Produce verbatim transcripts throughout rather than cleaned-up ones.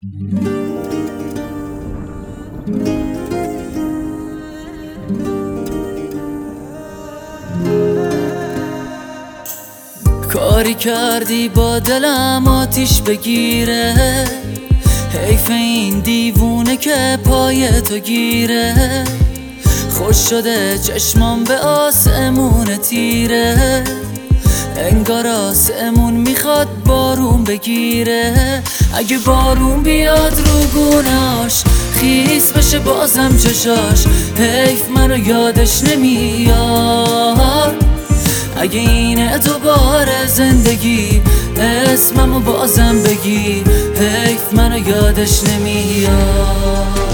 کاری کردی با دلم آتیش بگیره، حیف این دیوونه که پای تو گیره. خوش شده چشمام به آسمون تیره، انگار آسمون میخواد بارون بگیره. اگه بارون بیاد رو گوناش خیس بشه بازم چشاش، حیف منو یادش نمیاد. اگه اینه دوباره زندگی اسممو بازم بگی، حیف منو یادش نمیاد.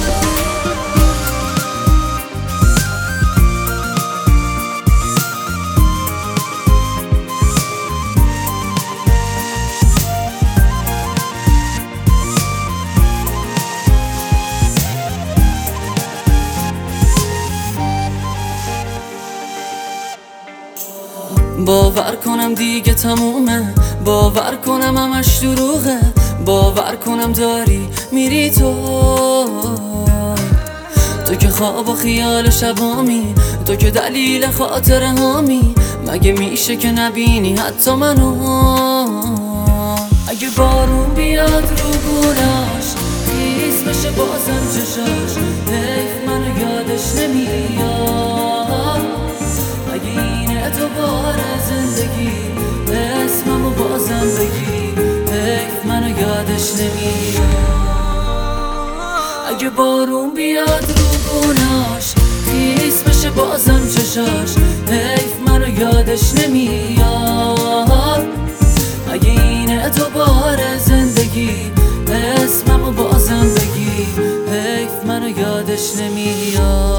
باور کنم دیگه تمومه، باور کنم همش دروغه، باور کنم داری میری تو. تو که خواب و خیال شبامی، تو که دلیل خاطره هامی، مگه میشه که نبینی حتی منو؟ اگه بارون بیاد رو گوناش خیس بشه بازم چشاش، حیف منو یادش نمیاد. اگه اینه دوباره زندگی اسممو بازم بگی، حیف منو یادش نمیاد. اگه بارون بیاد رو گوناش خیس بشه بازم چشاش، حیف منو یادش نمیاد. اگه اینه دوباره زندگی اسممو بازم بگی، حیف منو یادش نمیاد.